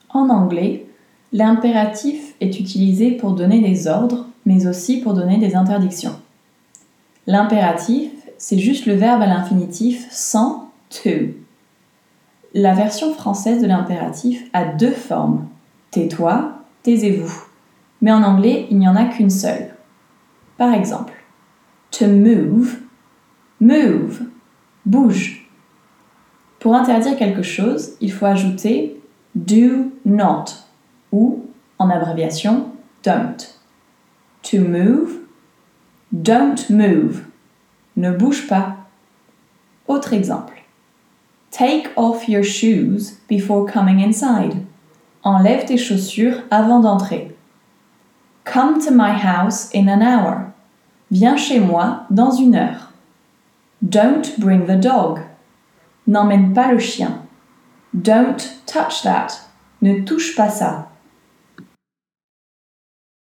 En anglais, l'impératif est utilisé pour donner des ordres, mais aussi pour donner des interdictions. L'impératif, c'est juste le verbe à l'infinitif sans to. La version française de l'impératif a deux formes. Tais-toi, taisez-vous. Mais en anglais, il n'y en a qu'une seule. Par exemple, to move, move, bouge. Pour interdire quelque chose, il faut ajouter do not ou, en abréviation, don't. To move, don't move. Ne bouge pas. Autre exemple. Take off your shoes before coming inside. Enlève tes chaussures avant d'entrer. Come to my house in an hour. Viens chez moi dans 1 heure. Don't bring the dog. N'emmène pas le chien. Don't touch that. Ne touche pas ça.